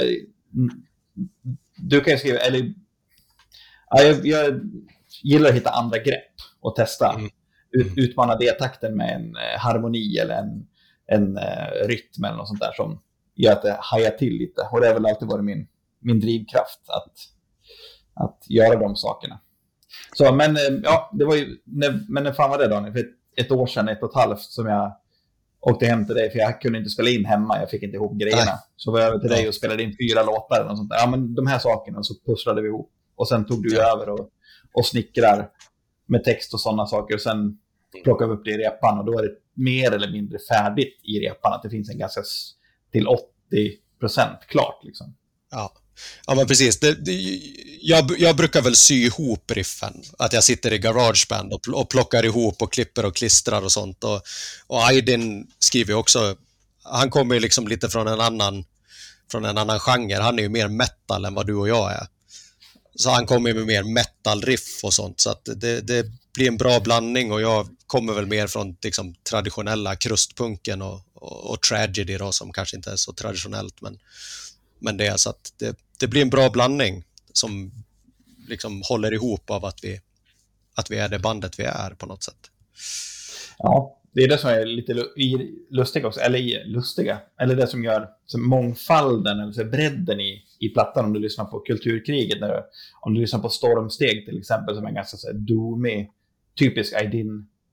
Du kan ju skriva, eller jag gillar att hitta andra grepp och testa. Utmana D-takten med en harmoni eller en rytm eller något sånt där som gör att det hajar till lite. Och det har väl alltid varit min drivkraft att göra de sakerna. Så, men det var ju, men när fan var det, Daniel? För ett år sedan, 1,5 som jag åkte hem till dig, för jag kunde inte spela in hemma, jag fick inte ihop grejerna. Nej. Så var jag över till dig och spelade in 4 låtar eller något sånt där. Ja, men de här sakerna, så pusslade vi ihop. Och sen tog du över och snickrar med text och sådana saker. Och sen plockade vi upp det i repan, och då är det mer eller mindre färdigt i repan. Att det finns en ganska till 80% klart liksom. Ja, men precis. Jag brukar väl sy ihop riffen. Att jag sitter i GarageBand och plockar ihop och klipper och klistrar och sånt. Och Aydin skriver också, han kommer ju liksom lite från en annan genre. Han är ju mer metal än vad du och jag är. Så han kommer med mer metal-riff och sånt. Så att det blir en bra blandning, och jag kommer väl mer från liksom traditionella krustpunken och tragedy då, som kanske inte är så traditionellt, men det är så att det blir en bra blandning som liksom håller ihop av att vi är det bandet vi är på något sätt. Ja, det är det som är lite lustigt också, eller det som gör mångfalden eller så bredden i plattan. Om du lyssnar på Kulturkriget, om du lyssnar på Stormsteg till exempel, som är ganska så här doomig, typisk Aydin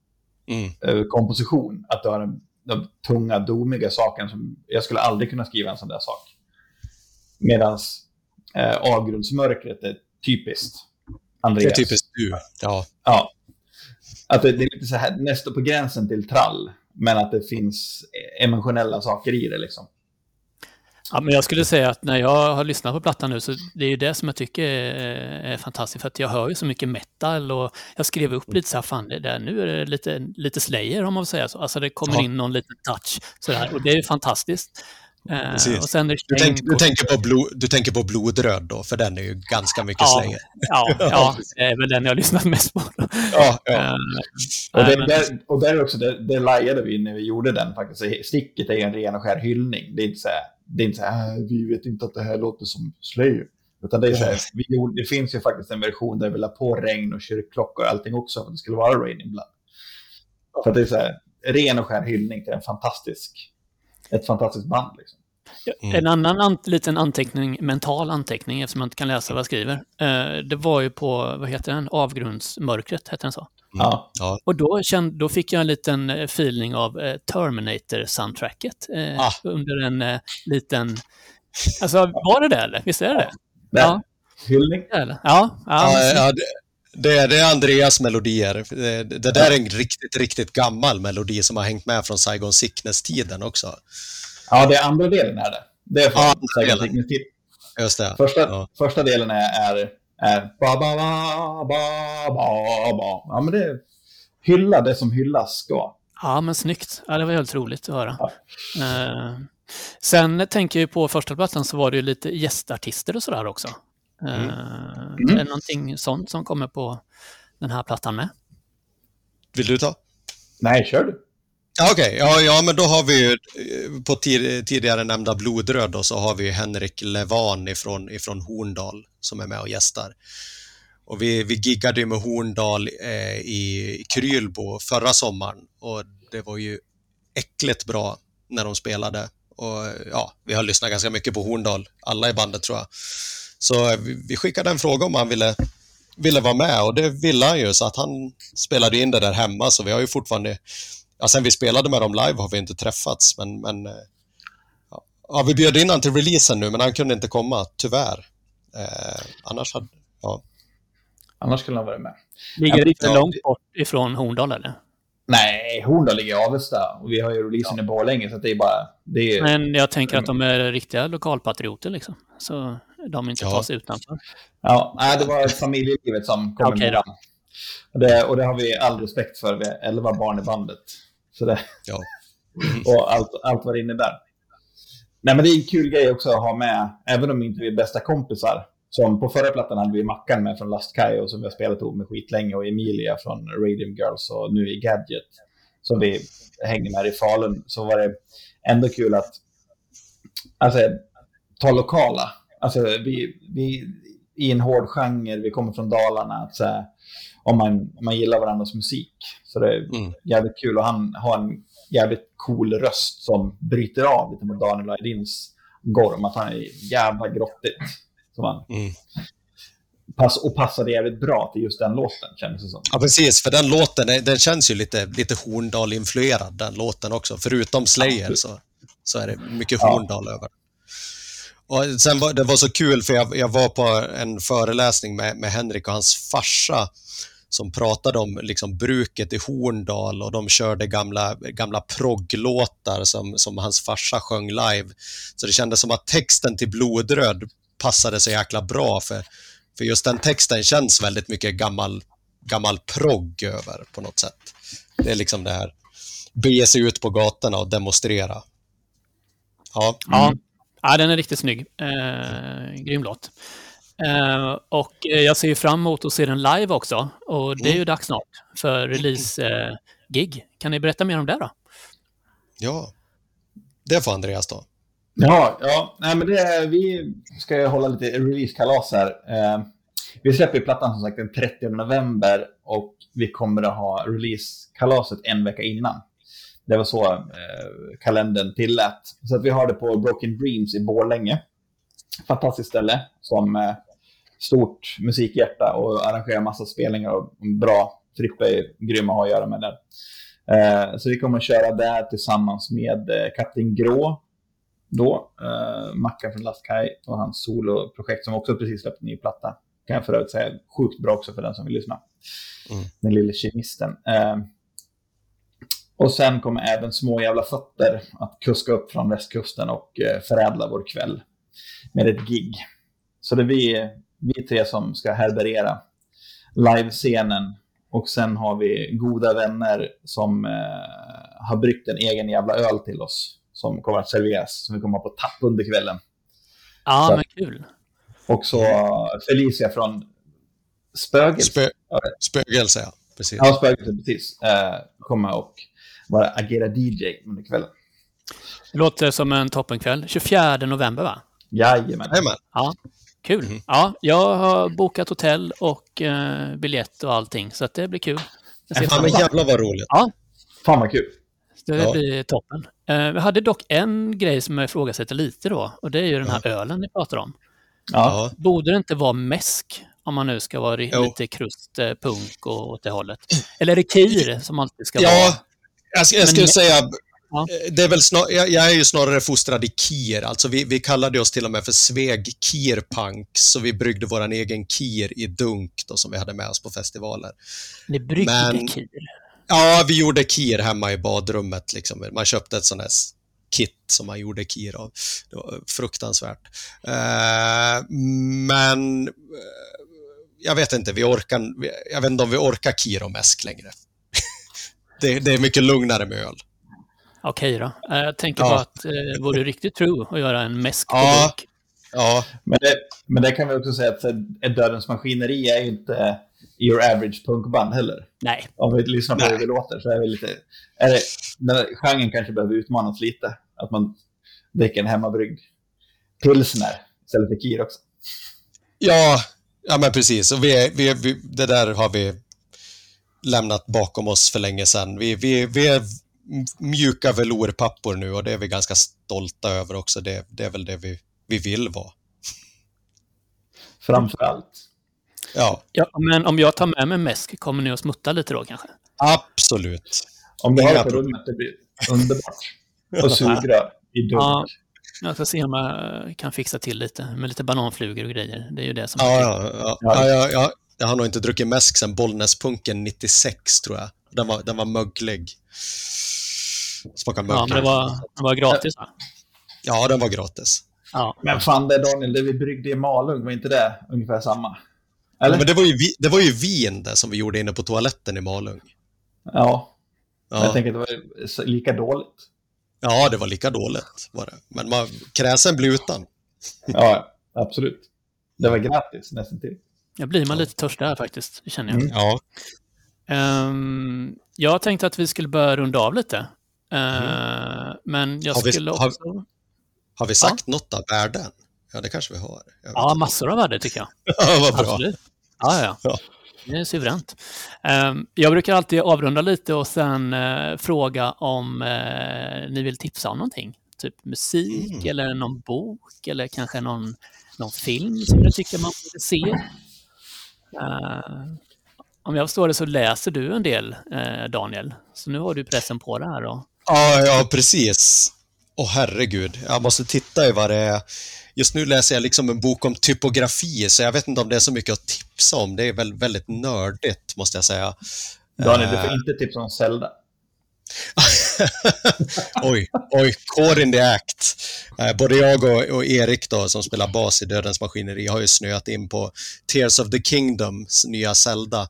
komposition. Att du har den tunga, domiga saken som jag skulle aldrig kunna skriva en sån där sak. Medans avgrundsmörkret är typiskt Andreas. Det är typiskt du. Ja. Att det är lite så här nästan på gränsen till trall, men att det finns emotionella saker i det liksom. Ja, men jag skulle säga att när jag har lyssnat på plattan nu så det är ju det som jag tycker är fantastiskt, för att jag hör ju så mycket metal och jag skrev upp lite så här, fan det där, nu är det lite Slayer om man vill säga så. Alltså det kommer in någon liten touch så här, och det är ju fantastiskt. Och sen är du tänker på Blodröd då, för den är ju ganska mycket Slayer. Ja, det är väl den jag har lyssnat mest på. Och där också, det lajade vi när vi gjorde den faktiskt. Sticket är en ren och skär hyllning. Det är inte så här, vi vet inte att det här låter som Slayer. Utan det är så här, det finns ju faktiskt en version där vi la på regn och kyrkklockor och allting också, för att det skulle vara Raining Blood. För att det är så här, ren och skär hyllning till ett fantastiskt band liksom. En annan liten anteckning, mental anteckning, eftersom man inte kan läsa vad jag skriver. Det var ju på, vad heter den? Avgrundsmörkret, heter den så? Ja. Och då fick jag en liten feeling av Terminator-soundtracket under en liten... Alltså, var det eller? Visst är det? Ja. Hyllning? Det är Andreas melodier. Det där är en riktigt, riktigt gammal melodi som har hängt med från Saigon Sickness-tiden också. Ja, det är andra delen är det. Det är från Saigon Sickness-tiden. Just det. Första delen är ba ba ba ba ba ba. Ja, men det är hylla det som hyllas ska. Ja, men snyggt. Ja, det var helt roligt att höra. Sen tänker jag på första plattan så var det ju lite gästartister och sådär också. Är det någonting sånt som kommer på den här plattan med? Vill du ta? Nej, kör du. Okej, ja, men då har vi ju på tidigare nämnda Blodröd då, så har vi Henrik Levan ifrån Horndal som är med och gästar. Och vi giggade ju med Horndal i Krylbo förra sommaren, och det var ju äckligt bra när de spelade. Och ja, vi har lyssnat ganska mycket på Horndal, alla i bandet tror jag. Så vi skickade en fråga om han ville vara med, och det ville han ju, så att han spelade in det där hemma. Så vi har ju fortfarande, sen vi spelade med dem live har vi inte träffats, men vi bjöd in han till releasen nu, men han kunde inte komma, tyvärr. Annars skulle han vara med. Ligger det inte långt bort ifrån Horndal eller? Nej, Horndal ligger i Avesta och vi har ju releasen i Borlänge, så att det är bara... Men jag tänker att de är riktiga lokalpatrioter liksom, så de inte tas utanför. Ja, det var familjelivet som kom med. Och det har vi all respekt för. Vi är 11 barn i bandet. Så det... och allt vad det innebär. Nej, men det är en kul grej också att ha med, även om inte vi är bästa kompisar. Som på förra plattan hade vi Mackan med från Last Kai, och som vi har spelat ihop med skitlänge, och Emilia från Radium Girls, och nu i Gadget som vi hänger med i Falun. Så var det ändå kul att ta lokala. Alltså vi i en hård genre, vi kommer från Dalarna, att så här, om man gillar varandras musik, så det är jävligt kul. Och han har en jävligt cool röst som bryter av lite mot Daniel Aydins gorm, att han är jävla grottigt. Som han passade jävligt bra till just den låten, känns det som. Ja, precis, för den låten, den känns ju lite Horndal-influerad, den låten också. Förutom Slayer så är det mycket Horndal över. Och sen det var så kul, för jag var på en föreläsning med Henrik och hans farsa som pratade om liksom bruket i Horndal, och de körde gamla progglåtar som hans farsa sjöng live. Så det kändes som att texten till Blodröd passade så jäkla bra, för just den texten känns väldigt mycket gammal progg över på något sätt. Det är liksom det här, bege sig ut på gatorna och demonstrera. Ja, den är riktigt snygg. Grym låt. Och jag ser ju fram emot att se den live också. Och det är ju dags snart för release-gig. Kan ni berätta mer om det då? Ja, det får Andreas då. Ja. Nej, men vi ska ju hålla lite release-kalas här. Vi släpper plattan som sagt den 30 november, och vi kommer att ha release-kalaset en vecka innan. Det var så kalendern tillät. Så att vi har det på Broken Dreams i Borlänge. Fantastiskt ställe som stort musikhjärta och arrangerar massa spelningar, och bra. Frippe är grymma att ha att göra med där. Så vi kommer att köra där tillsammans med Kapten Grå då, Mackan från Lastkaj och hans soloprojekt som också precis släppt en ny platta. Kan jag för övrigt säga, sjukt bra också för den som vill lyssna. Den lille kemisten. Och sen kommer även Små jävla fötter att kuska upp från västkusten och förädla vår kväll med ett gig. Så det är vi tre som ska herberera livescenen. Och sen har vi goda vänner som har bryggt en egen jävla öl till oss som kommer att serveras, som vi kommer att på tapp under kvällen. Ja, så, men kul. Och så Felicia från Spögelse, ja. Precis. Ja, Spögelse, precis. Kommer och bara agera DJ under kvällen. Det låter som en toppenkväll. 24 november, va? Jajamän. Ja, kul. Ja, jag har bokat hotell och biljett och allting, så att det blir kul. Fan, men jävlar vad roligt. Ja. Fan vad kul. Det blir toppen. Vi hade dock en grej som jag ifrågasätter lite då, och det är ju den här ölen ni pratar om. Ja. Borde det inte vara mäsk om man nu ska vara lite krust, punk och åt det hållet? Eller är det kir som alltid ska vara? Ja, jag skulle säga... Ja. Det är väl jag är ju snarare fostrad i kir. Alltså vi kallade oss till och med för Sveg Kirpunk, så vi bryggde våran egen kir i dunk då, som vi hade med oss på festivaler. Ni bryggde kir? Ja, vi gjorde kir hemma i badrummet. Liksom. Man köpte ett sånt här kit som man gjorde kir av. Det var fruktansvärt. Men jag vet inte, jag vet inte om vi orkar kir och mäsk längre. Det är mycket lugnare med öl. Okej då. Jag tänker bara att det vore riktigt true att göra en mäsk på burk. Ja. Men det kan vi också säga att ett Dödens Maskineri är ju inte your average punkband heller. Nej. Om vi lyssnar på hur det låter så är vi lite... Den genren kanske behöver utmanas lite. Att man dricker en hemmabryggd pilsner istället för kir också. Ja, men precis. Och det där har vi lämnat bakom oss för länge sedan. Vi är mjuka velourpappor nu, och det är vi ganska stolta över också. Det är väl det vi vill vara. Framförallt. Ja, men om jag tar med mig mäsk, kommer ni att smutta lite då kanske? Absolut. Om du har det på rummet, det blir underbart. Och sugrör i dunk. Ja, jag ska se om jag kan fixa till lite med lite bananflugor och grejer. Det är ju det som jag har nog inte druckit mäsk sedan Bollnäspunken 96, tror jag. Den var möglig. Smakar möglig. Ja, men det var gratis, va? Ja, den var gratis. Ja. Men fan, Daniel, det vi bryggde i Malung, var inte det ungefär samma? Eller? Ja, men det var ju vin där som vi gjorde inne på toaletten i Malung. Ja. Jag tänker att det var lika dåligt. Ja, det var lika dåligt var det. Men kräsen blir utan. Ja, absolut. Det var gratis nästan till. Jag blir man lite törstig här faktiskt, känner jag. Ja. Jag tänkte att vi skulle börja runda av lite. Men jag skulle också... Har vi sagt något av värden? Ja, det kanske vi har. Ja, massor av värde tycker jag. Ja, vad bra. Absolut. Ja. Det är suveränt. Jag brukar alltid avrunda lite och sen fråga om ni vill tipsa om någonting. Typ musik eller någon bok eller kanske någon film som ni tycker man borde se. Om jag förstår det så läser du en del, Daniel. Så nu har du pressen på det här. Ja, precis. Herregud, jag måste titta i vad det är. Just nu läser jag liksom en bok om typografi, så jag vet inte om det är så mycket att tipsa om. Det är väl väldigt nördigt, måste jag säga. Daniel, du får inte tipsa om Zelda. Oj, core in the act. Både jag och Erik då, som spelar bas i Dödens Maskineri, har ju snöat in på Tears of the Kingdoms nya Zelda.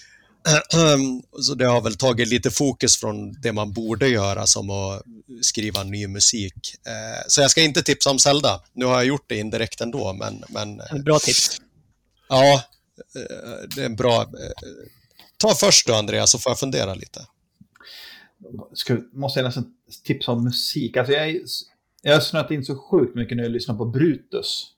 Så det har väl tagit lite fokus från det man borde göra, som att skriva ny musik. Så jag ska inte tipsa om Zelda. Nu har jag gjort det indirekt ändå, men bra tips. Ja, det är en bra... Ta först då, Andreas, så får jag fundera lite. Måste jag nästan tipsa om musik? Alltså jag har snöat in så sjukt mycket när jag lyssnar på Brutus.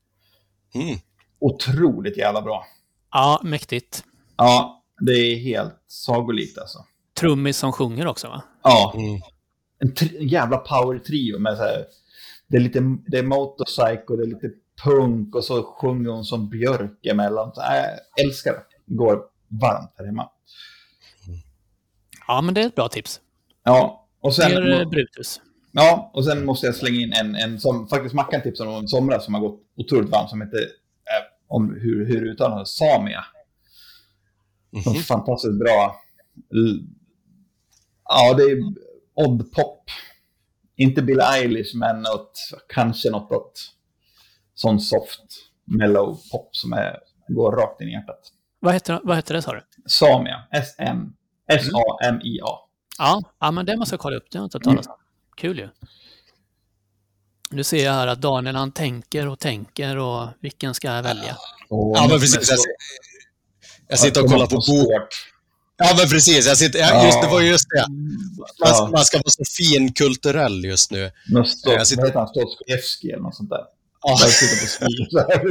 Otroligt jävla bra. Ja, mäktigt. Ja, det är helt sagolikt alltså. Trummis som sjunger också, va? Ja. En jävla power trio med så här, det är motorcycle, det är lite punk och så sjunger hon som Björk emellan. Så jag älskar det. Det går varmt här hemma. Ja, men det är ett bra tips. Ja, och sen... Mer Brutus. Ja, och sen måste jag slänga in en som faktiskt Mackan tipsade om somras som har gått otroligt varmt, som heter, om hur uttalar det, Samia. Fantastiskt bra. Ja, det är odd pop. Inte Billie Eilish, men kanske något sån soft, mellow pop som går rakt in i hjärtat. Vad heter det, sa du? Samia. S-A-M-I-A. Ja, men det måste jag kolla upp. Det har inte talat om. Kul ju. Nu ser jag här att Daniel, han tänker och vilken ska jag välja? Ja, men precis. Jag sitter och kollar på bok. Ja, men precis. Det var just det. Man ska vara så fin kulturell just nu. Jag sitter på Stojevskij eller något sånt där. Jag sitter på skil.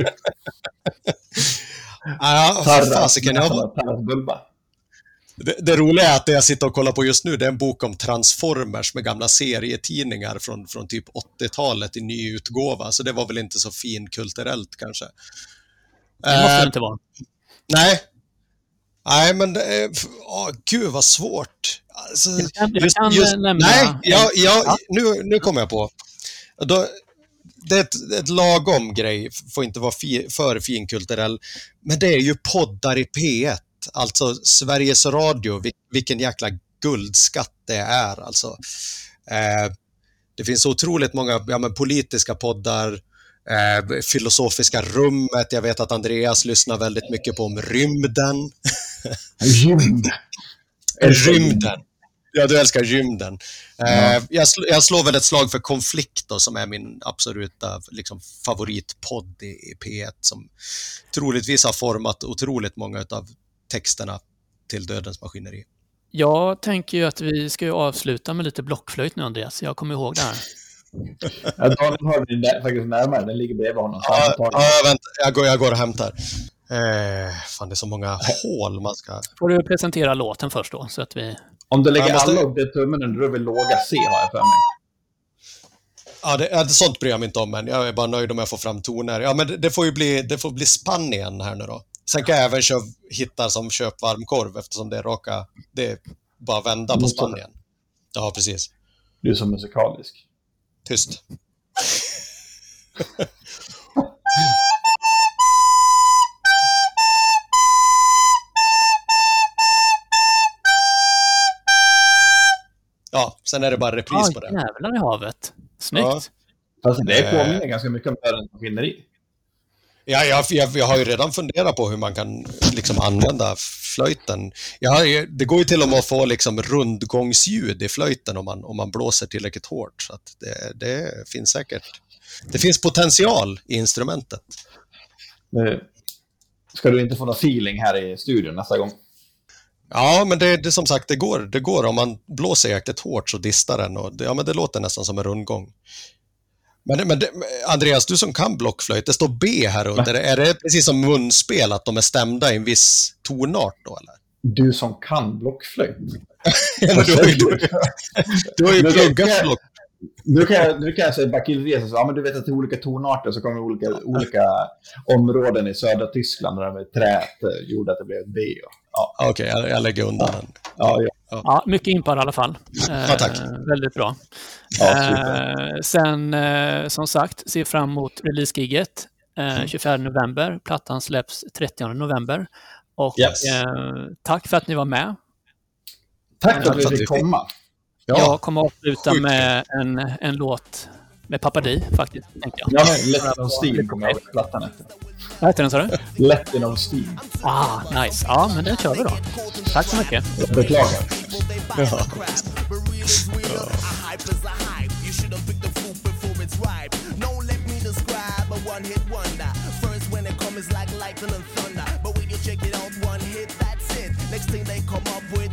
Det roliga är att det jag sitter och kollar på just nu, det är en bok om Transformers med gamla serietidningar från typ 80-talet i ny utgåva. Så det var väl inte så fin kulturellt kanske. Det måste det inte vara. Nej, men det är... gud vad svårt. Alltså, nu kommer jag på. Det är ett lagom grej, får inte vara för finkulturell. Men det är ju poddar i P1. Alltså Sveriges Radio, vilken jäkla guldskatt det är. Alltså, det finns otroligt många politiska poddar. Filosofiska rummet. Jag vet att Andreas lyssnar väldigt mycket på om rymden. Rymden. Ja, du älskar rymden. Jag slår väl ett slag för Konflikt då, som är min absoluta favoritpodd i P1, som troligtvis har format otroligt många av texterna till Dödens maskineri. Jag tänker ju att vi ska avsluta med lite blockflöjt nu, Andreas. Jag kommer ihåg det här. Daniel har den faktiskt närmare. Den ligger bredvid honom. Vänta. Jag går och hämtar. Fan, det är så många hål man ska... Får du presentera låten först då, så att vi... Om du lägger alla upp det tummen under du vill låga C, har jag för mig. Ja, sånt bryr jag mig inte om, men jag är bara nöjd om jag får fram toner. Ja, men det får bli Spanien här nu då. Sen kan jag även hitta som köp varmkorv, eftersom det är bara vända på Spanien. Ja, precis. Du är så musikalisk. Tyst. Ja, sen är det bara repris på det. Jävlar i havet. Snyggt. Ja. Fast det påminner ganska mycket om Dödens maskineri. Ja, jag har ju redan funderat på hur man kan använda flöjten. Det går ju till och med att få rundgångsljud i flöjten om man blåser tillräckligt hårt. Så att det finns säkert. Det finns potential i instrumentet. Ska du inte få någon feeling här i studion nästa gång? Ja, men det som sagt, det går. Om man blåser jäkligt hårt så distar den. Och det låter nästan som en rundgång. Men Andreas, du som kan blockflöjt, det står B här under. Är det precis som munspel att de är stämda i en viss tonart då, eller? Du som kan blockflöjt? Du har ju pluggat block. Nu kan jag säga Bakilresa, men du vet att det är olika tonarter, så kommer olika områden i södra Tyskland där med trät gjorde att det blev B. Ja. Okej, jag lägger undan den. Ja, mycket impar i alla fall. Tack. Väldigt bra. Sen, som sagt, ser fram emot release-giget 24 november. Plattan släpps 30 november. Och tack för att ni var med. Tack för att vi fick komma. Jag kommer att avsluta med en låt med Papa Di, faktiskt, tänkte jag. Ja, Let on Steam kommer jag plattan efter. Vad heter den, sa du? Let on Steam. Nice. Ja, men den kör vi då. Tack så mycket. Jag beklagar. Next thing they come up with